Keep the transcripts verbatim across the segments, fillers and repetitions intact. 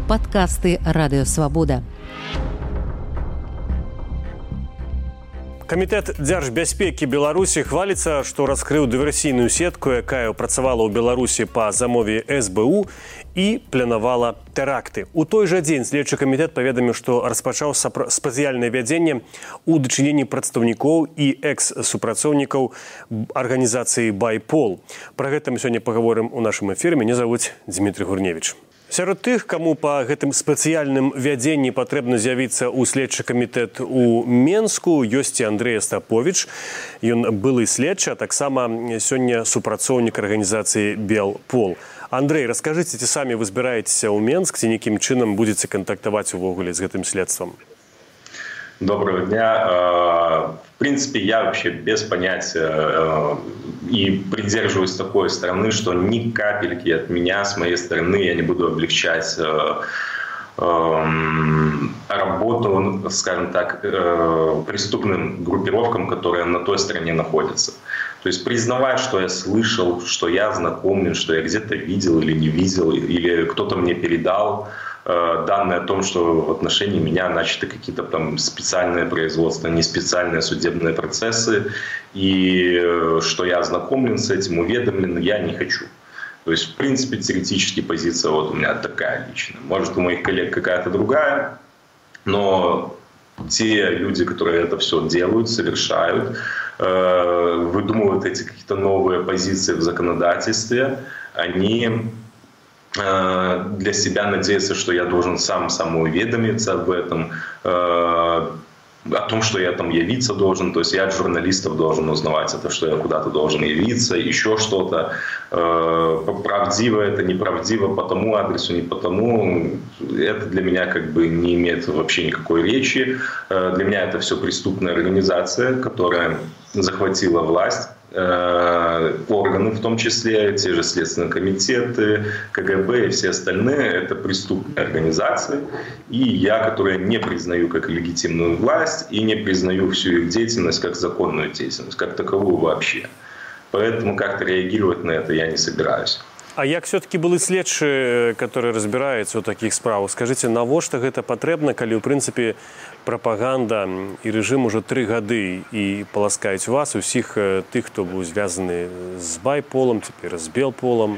Падкасты Радыё Свабода. Камітэт дзяржбяспекі Беларусі хваліцца, што раскрыў дыверсійную сетку, якая працавала ў Беларусі па замове эс бэ у і планавала тэракты. У той жа дзень следчы камітэт паведаміў, што распачаў спецыяльнае вядзенне ў дачыненні прадстаўнікоў і экс-супрацоўнікаў арганізацыі «Байпол». Пра гэта мы сёння паговорым у нашым эфіры. Мяне завуць Дмітрий Гурневіч. Сярод тых, каму па гэтым спецыяльным вядзенні патрэбна з'явіцца ў следчы камітэт у Менску, ёсць і Андрэй Астаповіч. Ён былы следчы, а таксама сёння супрацоўнік арганізацыі «Белпол». Андрэй, раскажыце, ці самі вы збіраецеся ў Менск, ці нейкім чынам будзеце кантактаваць увогуле з гэтым следствам? Доброго дня. В принципе, я вообще без понятия и придерживаюсь такой стороны, что ни капельки от меня, с моей стороны, я не буду облегчать работу, скажем так, преступным группировкам, которые на той стороне находятся. То есть признавать, что я слышал, что я знакомлен, что я где-то видел или не видел, или кто-то мне передал данные о том, что в отношении меня начаты какие-то там специальные производства, не специальные судебные процессы, и что я ознакомлен с этим, уведомлен, я не хочу. То есть, в принципе, теоретически позиция вот у меня такая личная. Может, у моих коллег какая-то другая, но те люди, которые это все делают, совершают, выдумывают эти какие-то новые позиции в законодательстве, они для себя надеются, что я должен сам самоуведомиться об этом, о том, что я там явиться должен, то есть я от журналистов должен узнавать это, что я куда-то должен явиться, еще что-то. Правдиво это, неправдиво, по тому адресу, не по тому. Это для меня как бы не имеет вообще никакой речи. Для меня это все преступная организация, которая захватила власть. Органы, в том числе те же следственные комитеты, ка гэ бэ и все остальные, это преступные организации. И я, которые не признаю как легитимную власть и не признаю всю их деятельность как законную деятельность, как таковую вообще. Поэтому как-то реагировать на это я не собираюсь. А як все-таки былы следчы, которые разбіраюцца ў такіх справах? Скажыце, навошта гэта патрэбна, калі, ў прынцыпе, прапаганда і рэжым ужо тры гады і паласкаюць вас, усіх тых, хто быў звязаны з Байполом, цяпер з Белполом?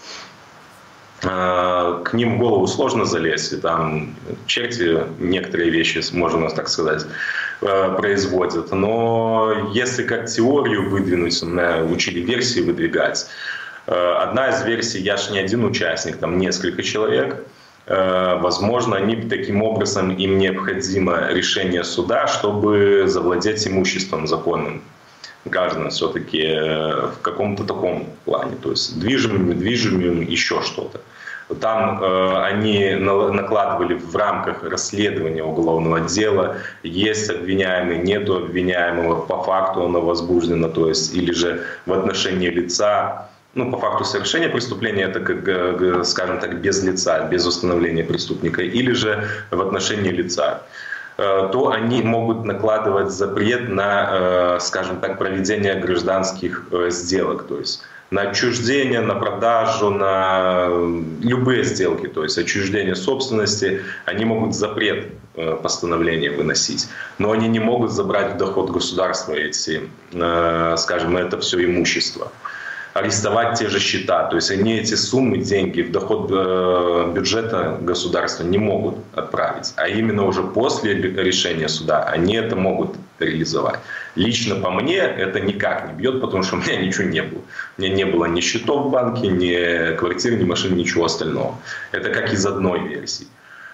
К ним в голову сложно залезть, и там черти некоторые вещи, можно так сказать, производят. Но если как теорию выдвинуть, меня учили версии выдвигать. Одна из версий, я же не один участник, там несколько человек. Возможно, они таким образом, им необходимо решение суда, чтобы завладеть имуществом законным граждан все-таки в каком-то таком плане. То есть движимым, недвижимым, еще что-то. Там э, они накладывали в рамках расследования уголовного дела, есть обвиняемый, нету обвиняемого, по факту оно возбуждено, то есть или же в отношении лица. Ну, по факту совершения преступления, это, как, скажем так, без лица, без установления преступника, или же в отношении лица, то они могут накладывать запрет на, скажем так, проведение гражданских сделок, то есть на отчуждение, на продажу, на любые сделки, то есть отчуждение собственности, они могут запрет постановления выносить, но они не могут забрать в доход государства эти, скажем, это все имущество. Арестовать те же счета. То есть они эти суммы, деньги в доход бюджета государства не могут отправить. А именно уже после решения суда они это могут реализовать. Лично по мне это никак не бьет, потому что у меня ничего не было. У меня не было ни счетов в банке, ни квартиры, ни машин, ничего остального. Это как из одной версии.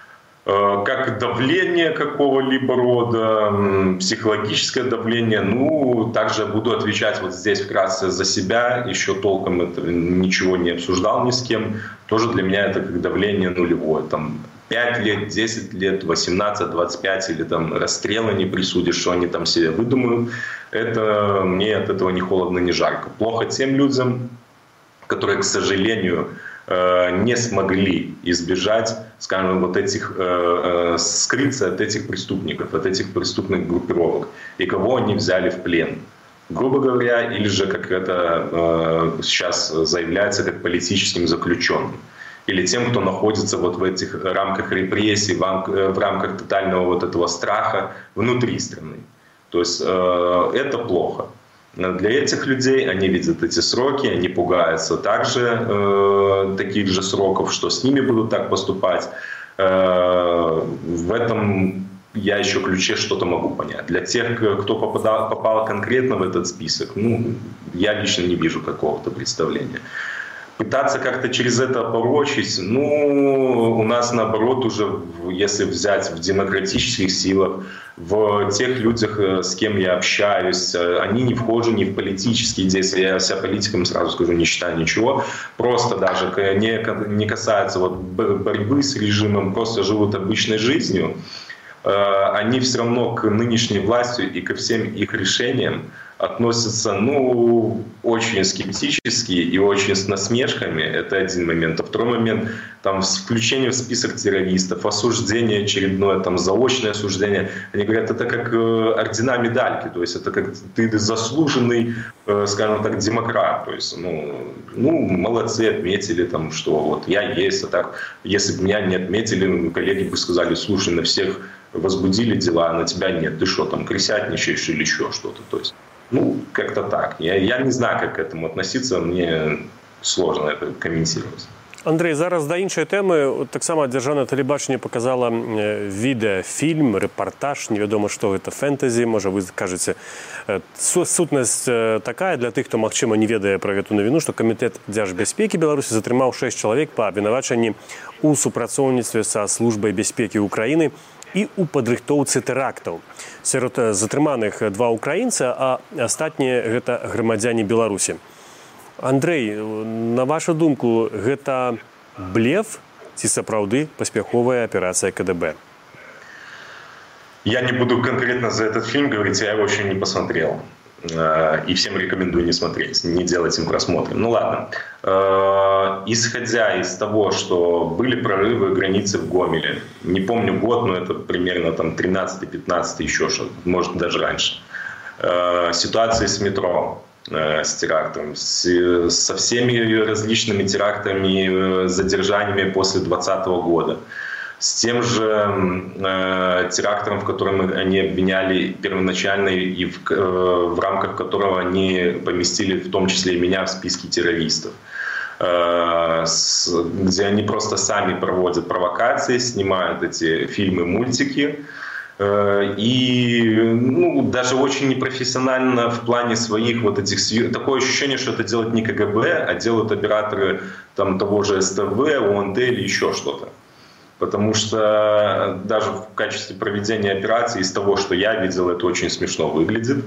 Как давление какого-либо рода, психологическое давление. Ну, также буду отвечать вот здесь вкратце за себя. Еще толком это ничего не обсуждал ни с кем. Тоже для меня это как давление нулевое. Там пять лет, десять лет, восемнадцать, двадцать пять или там расстрелы не присудишь, что они там себе выдумают. Это мне от этого ни холодно, ни жарко. Плохо тем людям, которые, к сожалению, не смогли избежать, скажем, вот этих, э, скрыться от этих преступников, от этих преступных группировок, и кого они взяли в плен. Грубо говоря, или же, как это э, сейчас заявляется, как политическим заключенным. или тем, кто находится вот в этих рамках репрессий, в рамках тотального вот этого страха внутри страны. То есть это плохо. Для этих людей они видят эти сроки, они пугаются также э, таких же сроков, что с ними будут так поступать. Э, в этом я еще ключе что-то могу понять. Для тех, кто попадал, попал конкретно в этот список, ну, я лично не вижу какого-то представления. Пытаться как-то через это порочить, ну, у нас наоборот уже, если взять в демократических силах, в тех людях, с кем я общаюсь, они не вхожи ни в политические действия, я себя политиком, сразу скажу, не считаю ничего, просто даже не, не касается вот борьбы с режимом, просто живут обычной жизнью, они все равно к нынешней власти и ко всем их решениям относятся, ну, очень скептически и очень с насмешками. Это один момент. А второй момент, там, включение в список террористов, осуждение очередное, там, заочное осуждение. Они говорят, это как э, ордена медальки, то есть это как ты заслуженный, э, скажем так, демократ. То есть, ну, ну, молодцы, отметили, там, что вот я есть, а так, если бы меня не отметили, коллеги бы сказали, слушай, на всех возбудили дела, а на тебя нет. Ты что, там, крысятничаешь или еще что-то, то есть. Ну, как-то так. Я, я не знаю, как к этому относиться, мне сложно это комментировать. Андрей, зараз до іншої теми. Так само Державне телебачення показало відеофільм, репортаж, невідомо, що це, фентезі, може ви кажете. Сутність така для тих, хто, можливо, не ведає про цю новину, що Комітет Держбезпеки Білорусі затримав шість чоловік по обвинуваченню у супрацоўніцтве са Службай бяспекі Украіны і ў падрыхтоўцы тэрактаў. Сярод затрыманых два украінца, а астатнія гэта грамадзяне Беларусі. Андрей, на вашу думку, гэта блеф ці сапраўды паспяховая аперацыя ка дэ бэ? Я не буду конкретно за этот фильм говорить, я его еще не посмотрел. И всем рекомендую не смотреть, не делать им просмотры. Ну ладно. Исходя из того, что были прорывы границы в Гомеле, не помню год, но это примерно там тринадцатый-пятнадцатый, еще что-то, может даже раньше. Ситуации с метро, с терактом, с, со всеми различными терактами, задержаниями после двадцатого года. С тем же э, терактом, в котором они обвиняли первоначально и в, э, в рамках которого они поместили в том числе и меня в списке террористов. Э, с, где они просто сами проводят провокации, снимают эти фильмы, мультики. Э, и ну, даже очень непрофессионально в плане своих вот этих... Такое ощущение, что это делает не ка гэ бэ, а делают операторы там, того же эс тэ вэ, о эн тэ или еще что-то. Потому что даже в качестве проведения операции, из того, что я видел, это очень смешно выглядит.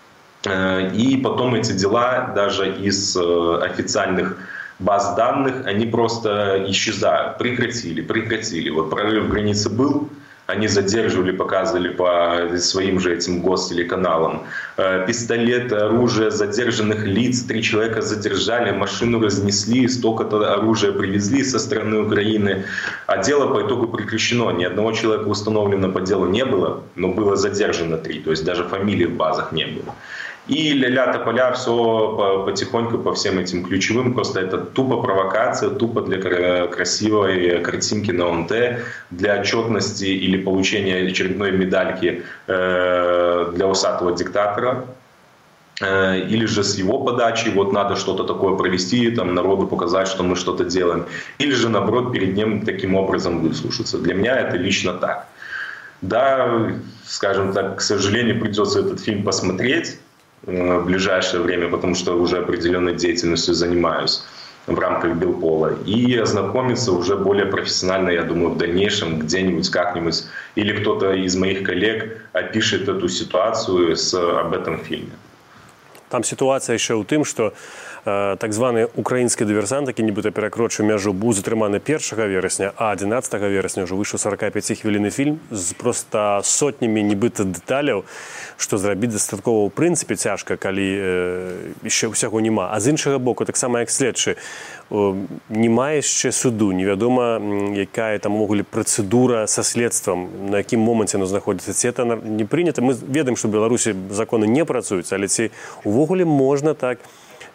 И потом эти дела даже из официальных баз данных, они просто исчезают. Прекратили, прекратили. Вот прорыв границы был, они задерживали, показывали по своим же этим гостелеканалам. Пистолеты, оружие задержанных лиц, три человека задержали, машину разнесли, столько-то оружия привезли со стороны Украины. А дело по итогу прекращено. Ни одного человека установлено по делу не было, но было задержано три, то есть даже фамилий в базах не было. И ля-ля тополя, все потихоньку по всем этим ключевым. Просто это тупо провокация, тупо для красивой картинки на о эн тэ, для отчетности или получения очередной медальки для усатого диктатора. Или же с его подачи, вот надо что-то такое провести, там, народу показать, что мы что-то делаем. Или же, наоборот, перед ним таким образом выслушаться. Для меня это лично так. Да, скажем так, к сожалению, придется этот фильм посмотреть в ближайшее время, потому что уже определенной деятельностью занимаюсь в рамках Белпола, и ознакомиться уже более профессионально, я думаю, в дальнейшем где-нибудь, как-нибудь, или кто-то из моих коллег опишет эту ситуацию с, об этом фильме. Там ситуація ще у тим, що е, так званий український диверсант, який нібито перекрочив межу, був затриманий першого вересня, а одинадцятого вересня вже вийшов сорокап'ятихвилинний фільм з просто сотнями нібито деталей, що зробити достатково в принципі тяжко, коли е, ще всього нема. А з іншого боку, так само як слідчий, е, немає ще суду, невідомо, яка там могла процедура со слідством, на якому моменті воно знаходиться. Це не прийнято. Ми відомо, що в Білорусі закони не працюють, але ці увогуле можна так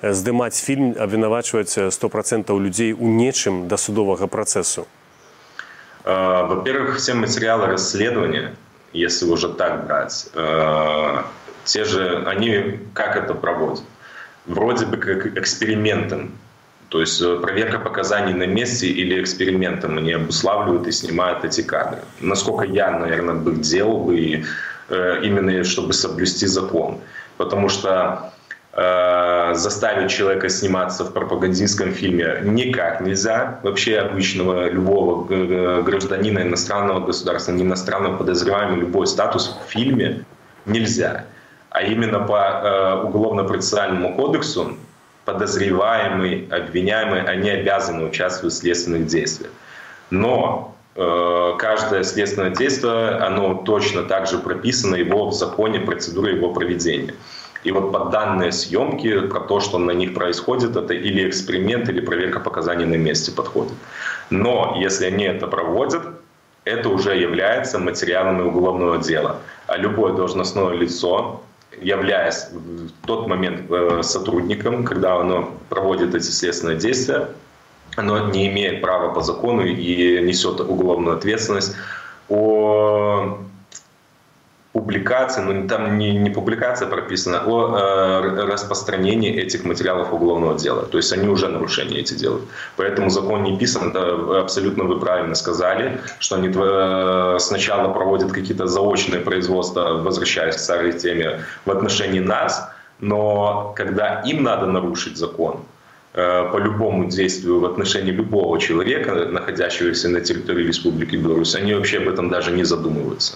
здымаць фільм, абвінавачваць сто процентов людзей у нечым да судовага працэсу? Во-первых, все материалы расследования, если уже так брать, те же, они как это проводят? Вроде бы как экспериментом. То есть проверка показаний на месте или экспериментом они обуславливают и снимают эти кадры. Насколько я, наверное, бы делал бы именно, чтобы соблюсти закон. Потому что э, заставить человека сниматься в пропагандистском фильме никак нельзя. Вообще обычного любого гражданина иностранного государства, не иностранного подозреваемого, любой статус в фильме нельзя. А именно по э, Уголовно-процессуальному кодексу подозреваемый, обвиняемый, они обязаны участвовать в следственных действиях. Но э, каждое следственное действие, оно точно так же прописано его в законе, процедуре его проведения. И вот под данные съемки, про то, что на них происходит, это или эксперимент, или проверка показаний на месте подходит. Но если они это проводят, это уже является материалами уголовного дела. А любое должностное лицо, являясь в тот момент сотрудником, когда оно проводит эти следственные действия, оно не имеет права по закону и несет уголовную ответственность о публикации, ну там не, не публикация прописана, о э, распространении этих материалов уголовного дела. То есть они уже нарушения эти делают. Поэтому закон не писан, это абсолютно вы правильно сказали, что они э, сначала проводят какие-то заочные производства, возвращаясь к старой теме, в отношении нас, но когда им надо нарушить закон, э, по любому действию в отношении любого человека, находящегося на территории Республики Беларусь, они вообще об этом даже не задумываются.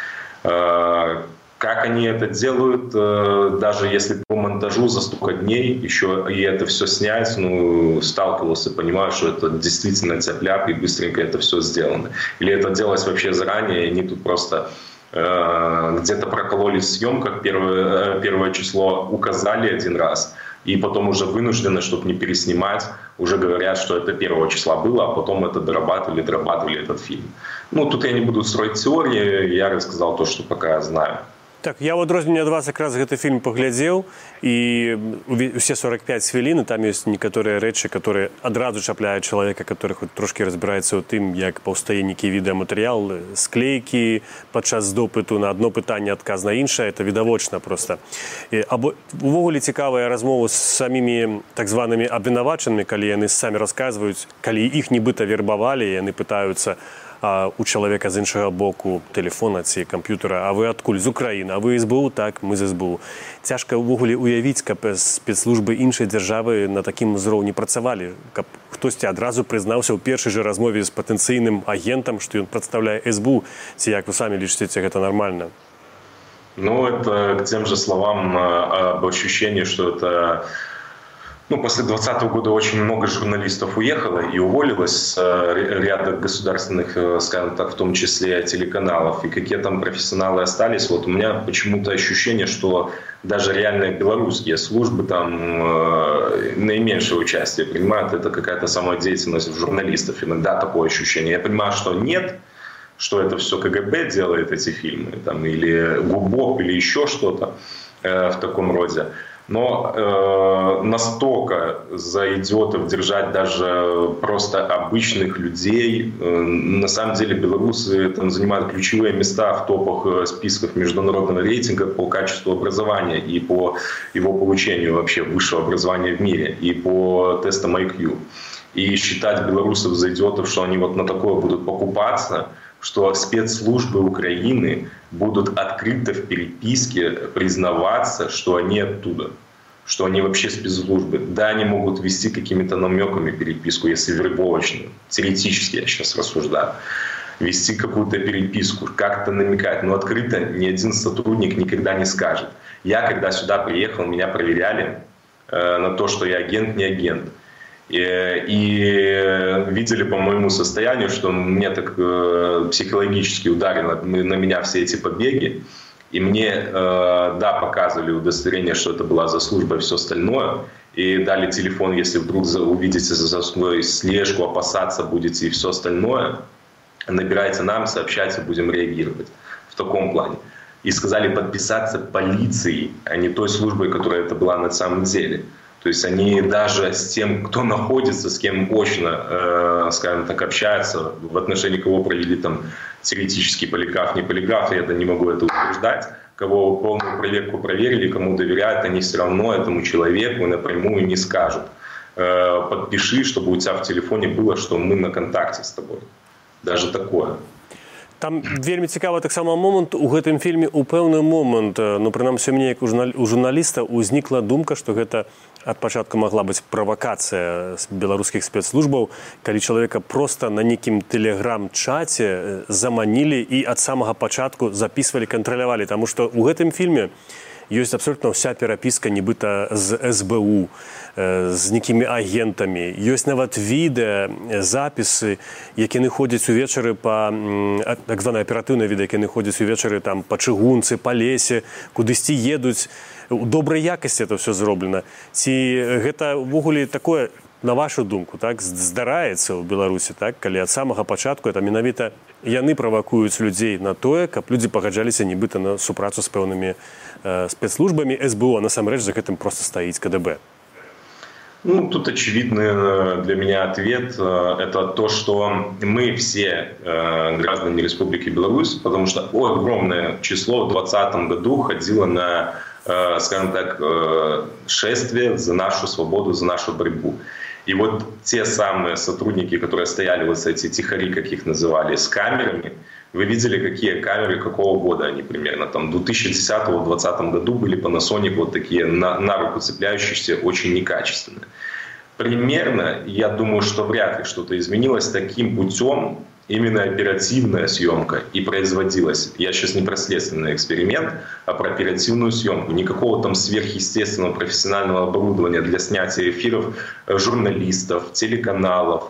Как они это делают, даже если по монтажу за столько дней еще и это все снять, ну, сталкивался, понимаю, что это действительно тяп-ляп и быстренько это все сделано. Или это делалось вообще заранее, и они тут просто э, где-то прокололи в съемках, первое, первое число указали один раз, и потом уже вынуждены, чтобы не переснимать, уже говорят, что это первого числа было, а потом это дорабатывали, дорабатывали этот фильм. Ну, тут я не буду строить теории, я рассказал то, что пока я знаю. Так, я в адрозненне ад вас якраз гэты фільм паглядзеў, і усе сорок пять хвілін, там ёсць некаторыя рэчы, которые адразу чапляюць чалавека, который хоць трошки разбіраецца ў тым, як паўстае нейкі відэаматэрыял, склейкі падчас допыту на одно пытанне, адказ на іншае, это відавочна просто. Або увогуле цікавая размова з самімі так званымі абвінавачанымі, калі яны самі расказваюць, калі іх нібыта вербавалі, яны пытаюцца а у чалавека з іншага боку тэлефона ці камп'ютара, а вы адкуль? З Украіны, а вы СБУ? Так, мы з СБУ. Цяжка ўвогуле уявіць, каб спецслужбы іншай дзяржавы на такім узроўні працавалі, каб хтосьці адразу прызнаўся ў першай жа размове з патэнцыйным агентам, што ён прадстаўляе СБУ, ці як вы самі лічыце, гэта нормально? Ну, это к тем же словам об ощущении, что это... Ну, после двадцатого года очень много журналистов уехало и уволилось с ряда государственных, скажем так, в том числе телеканалов. И какие там профессионалы остались. Вот у меня почему-то ощущение, что даже реальные белорусские службы там э, наименьшее участие принимают. Это какая-то самодеятельность журналистов. Иногда такое ощущение. Я понимаю, что нет, что это все КГБ делает, эти фильмы, там, или ГУБОП, или еще что-то э, в таком роде. Но э, настолько за идиотов держать даже просто обычных людей. Э, на самом деле белорусы там занимают ключевые места в топах списков международного рейтинга по качеству образования и по его получению вообще высшего образования в мире, и по тестам ай кью. И считать белорусов за идиотов, что они вот на такое будут покупаться, что спецслужбы Украины будут открыто в переписке признаваться, что они оттуда, что они вообще спецслужбы. Да, они могут вести какими-то намеками переписку, если вербовочную. Теоретически я сейчас рассуждаю. Вести какую-то переписку, как-то намекать. Но открыто ни один сотрудник никогда не скажет. Я, когда сюда приехал, меня проверяли э, на то, что я агент, не агент. И, и видели по моему состоянию, что мне так э, психологически ударило на меня все эти побеги. И мне, э, да, показывали удостоверение, что это была за служба и все остальное. И дали телефон, если вдруг увидите за свою слежку, опасаться будете и все остальное. Набирайте нам, сообщайте, будем реагировать. В таком плане. И сказали подписаться полицией, а не той службой, которая это была на самом деле. То есть они даже с тем, кто находится, с кем очно, э, скажем так, общаются, в отношении кого провели там теоретический полиграф, не полиграф, я это не могу это утверждать, кого полную проверку проверили, кому доверяют, они все равно этому человеку напрямую не скажут. Э, подпиши, чтобы у тебя в телефоне было, что мы на контакте с тобой. Даже такое. Там вельмі цікавы таксама момант у гэтым фільме. У пэўны момант, ну прынамсі мне як у журналіста узнікла думка, што гэта ад пачатку магла быць правакацыя з беларускіх спецслужбаў, калі чалавека проста на нейкім тэлеграм-чаце заманілі і ад самага пачатку запісвалі, кантралявалі, таму што ў гэтым фільме ёсць абсолютна ўся перапіска нібыта з эс бэ у, з нейкімі агентамі. Ёсць нават відэа, запісы, які яны ходзяць увечары па, так званае аператыўнае відэа, які яны ходзяць увечары там па чыгунцы, па лесе, кудысьці едуць. У добрай якасці это ўсё зроблена. Ці гэта ўвогуле такое, на вашу думку, так, здараецца ў Беларусі, так, калі ад самага пачатку это менавіта яны правакуюць людзей на тое, каб людзі пагаджаліся нібыта на супрацу з пэўнымі э, спецслужбамі эс бэ у, а насамрэч за гэтым проста стаіць ка дэ бэ? Ну, тут очевидный для меня ответ. Это то, что мы все э, граждане Республики Беларусь, потому что огромное число в двадцатом году ходило на, э, скажем так, э, шествие за нашу свободу, за нашу борьбу. И вот те самые сотрудники, которые стояли, вот эти тихари, как их называли, с камерами, вы видели, какие камеры, какого года они примерно. Там в две тысячи десятом — две тысячи двадцатом году были Panasonic вот такие на, на руку цепляющиеся, очень некачественные. Примерно, я думаю, что вряд ли что-то изменилось таким путем. Именно оперативная съемка и производилась. Я сейчас не про следственный эксперимент, а про оперативную съемку. Никакого там сверхъестественного профессионального оборудования для снятия эфиров журналистов, телеканалов,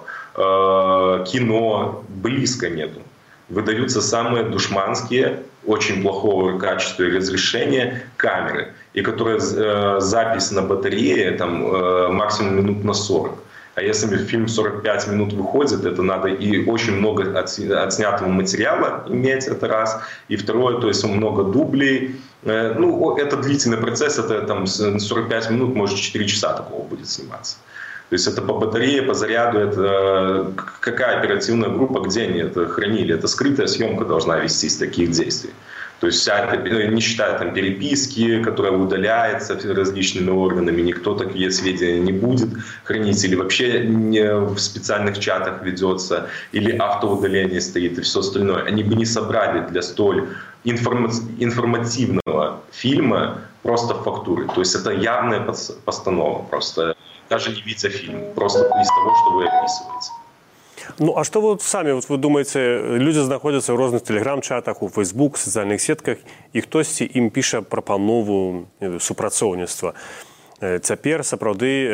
э, кино близко нету. Выдаются самые душманские, очень плохого качества и разрешения камеры, и которые э, запись на батарее там, э, максимум минут на сорок. А если фильм сорок пять минут выходит, это надо и очень много отснятого материала иметь, это раз. И второе, то есть много дублей. Ну, это длительный процесс, это там сорок пять минут, может четыре часа такого будет сниматься. То есть это по батарее, по заряду, это какая оперативная группа, где они это хранили. Это скрытая съемка должна вестись таких действий. То есть вся это, не считая там переписки, которая удаляется различными органами, никто такие сведения не будет хранить, или вообще не в специальных чатах ведется, или автоудаление стоит и все остальное. Они бы не собрали для столь информа- информативного фильма просто фактуры. То есть это явная постанова, просто даже не видя фильм, просто из того, что вы описываете. Ну, а што вы самі, вот вы думаеце, людзі знаходзяцца ў розных тэлеграм-чатах, у Facebook, сацыяльных сетках, і хтосьці ім піша прапанову супрацоўніцтва. Цяпер, сапраўды,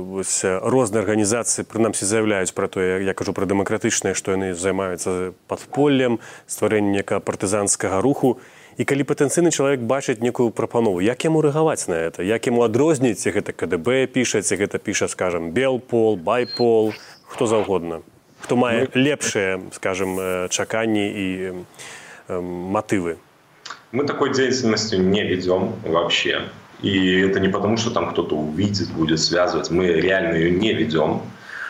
розныя арганізацыі, прынамсі, заяўляюць пра тое, я кажу пра дэмакратычнае, што яны займаюцца падполлем, стварэннем некага партызанскага руху. І калі патэнцыйны чалавек бачыць некую прапанову, як яму рэагаваць на гэта? Як яму адрозніць, ці гэта ка дэ бэ піша, ці гэта піша, скажам, Белпол, Байпол, хто заўгодна? Хто мае лепшие, скажем, чаканні и э, мотивы? Мы такой деятельностью не ведем вообще. И это не потому, что там кто-то увидит, будет связывать. Мы реально ее не ведем.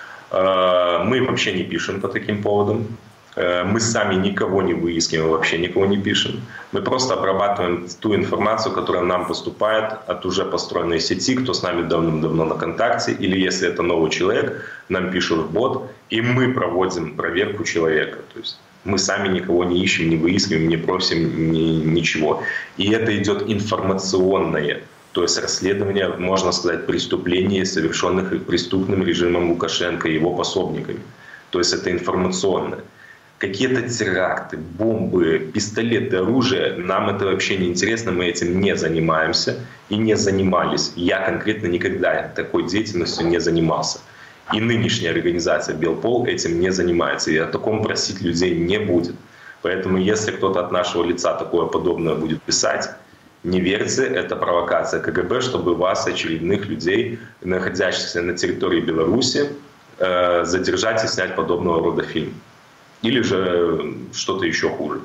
Мы вообще не пишем по таким поводам. Мы сами никого не выискиваем, вообще никого не пишем. Мы просто обрабатываем ту информацию, которая нам поступает от уже построенной сети, кто с нами давным-давно на контакте, или если это новый человек, нам пишут в бот, и мы проводим проверку человека. То есть мы сами никого не ищем, не выискиваем, не просим ни, ничего. И это идет информационное, то есть расследование, можно сказать, преступлений, совершенных преступным режимом Лукашенко и его пособниками. То есть это информационное. Какие-то теракты, бомбы, пистолеты, оружие, нам это вообще не интересно, мы этим не занимаемся и не занимались. Я конкретно никогда такой деятельностью не занимался. И нынешняя организация Белпол этим не занимается, и о таком просить людей не будет. Поэтому если кто-то от нашего лица такое подобное будет писать, не верьте, это провокация ка гэ бэ, чтобы вас, очередных людей, находящихся на территории Беларуси, задержать и снять подобного рода фильм. Или же что-то еще хуже.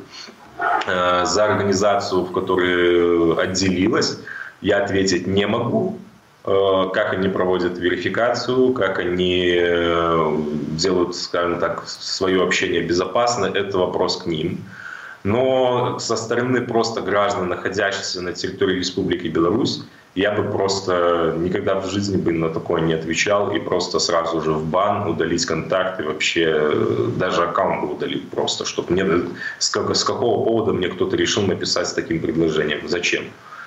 За организацию, в которой отделилась, я ответить не могу. как они проводят верификацию, как они делают, скажем так, свое общение безопасно, это вопрос к ним. Но со стороны просто граждан, находящихся на территории Республики Беларусь, я бы просто никогда в жизни бы на такое не отвечал и просто сразу же в бан, удалить контакты, вообще даже аккаунт бы удалить просто, чтобы мне с, как, с какого повода мне кто-то решил написать с таким предложением. Зачем?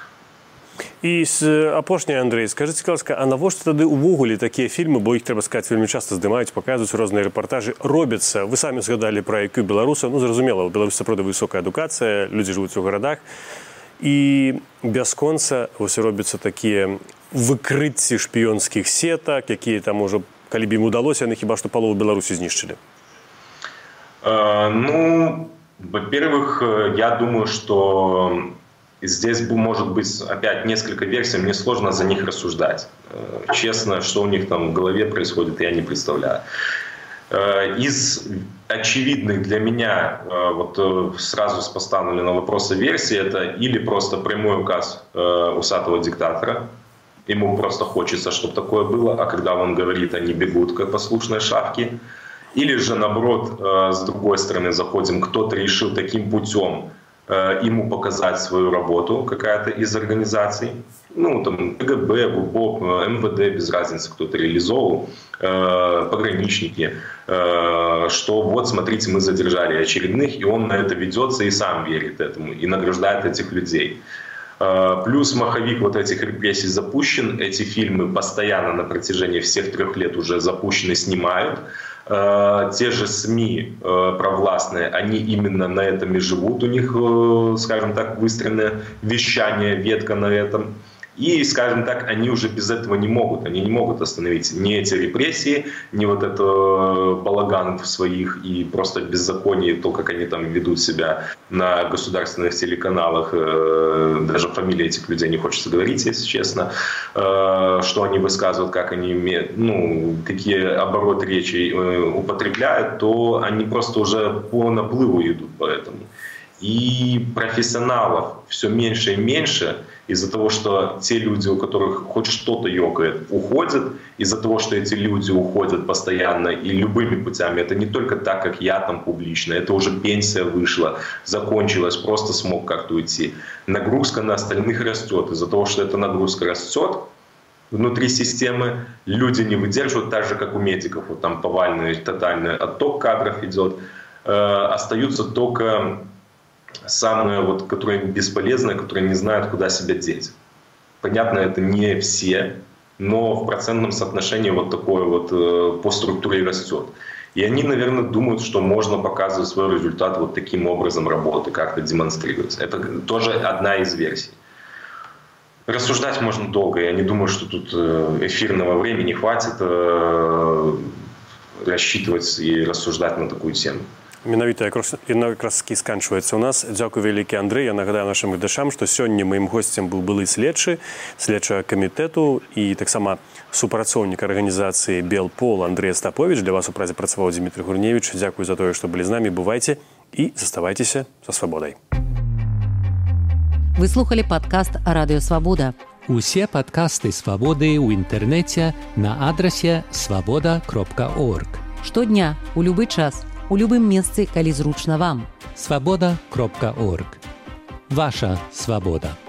І апошняе, Андрэй, скажыце, ласка, а навошта тады ўвогуле такія фільмы, бо іх, трэба сказаць, вельмі часта здымаюць, паказваюць розныя рэпартажы, робяцца? Вы самі згадалі пра айкью беларуса, ну, зразумела, у Беларусі сапраўды высокая адукацыя, людзі жывуць у гарадах, і бясконца вось робяцца такія выкрыцці шпіёнскіх сетак, якія там ужо, калі б ім удалося, яны хіба што палову Беларусі знішчылі. Uh, ну, во-первых, я думаю, что здесь может быть опять несколько версий, мне сложно за них рассуждать. Честно, что у них там в голове происходит, я не представляю. Из очевидных для меня вот сразу с поставленного вопроса версии, это или просто прямой указ усатого диктатора, ему просто хочется, чтобы такое было, а когда он говорит, они бегут, как послушные шавки. Или же, наоборот, с другой стороны заходим, кто-то решил таким путем ему показать свою работу, какая-то из организаций, ну, там, КГБ, ГУБОП, МВД, без разницы, кто-то реализовал, э, пограничники, э, что вот, смотрите, мы задержали очередных, и он на это ведется и сам верит этому, и награждает этих людей. Э, плюс маховик вот этих репрессий запущен, эти фильмы постоянно на протяжении всех трех лет уже запущены, снимают. Uh, те же СМИ uh, провластные, они именно на этом и живут, у них, uh, скажем так, выстроенное вещание, ветка на этом. И, скажем так, они уже без этого не могут, они не могут остановить ни эти репрессии, ни вот это балаган в своих и просто беззаконие, то, как они там ведут себя на государственных телеканалах, даже фамилии этих людей не хочется говорить, если честно, что они высказывают, как они имеют, ну, какие обороты речи употребляют, то они просто уже по наплыву идут по этому. И профессионалов все меньше и меньше из-за того, что те люди, у которых хоть что-то ёкает, уходят, из-за того, что эти люди уходят постоянно и любыми путями. Это не только так, как я там публично, это уже пенсия вышла, закончилась, просто смог как-то уйти. Нагрузка на остальных растет. Из-за того, что эта нагрузка растет внутри системы, люди не выдерживают, так же, как у медиков. Вот там повальный, тотальный отток кадров идет. Э, остаются только самые, вот, которые бесполезные, которые не знают, куда себя деть. Понятно, это не все, но в процентном соотношении вот такое вот э, по структуре растет. И они, наверное, думают, что можно показывать свой результат вот таким образом работы, как-то демонстрировать. Это тоже одна из версий. Рассуждать можно долго. Я не думаю, что тут эфирного времени хватит э, рассчитывать и рассуждать на такую тему. Менавіта якраз сканчваецца ў нас. Дзякуй вялікі, Андрэй. Я нагадаю нашым гледачам, што сёння маім госцем быў былы следчы следчага камітэту і таксама супрацоўнік арганізацыі Белпол Андрэй Астаповіч. Для вас у празе працаваў Дмітрый Гурневіч. Дзякуй за тое, што былі з намі. Бывайце і заставайцеся са свабодай. Вы слухали падкаст Радыё Свабода. Усе падкасты Свабоды ў інтэрнэце на адрасе свабода кропка орг. Штодня, у любы час, у любым месцы, калі зручна вам. свабода кропка орг. Ваша свабода.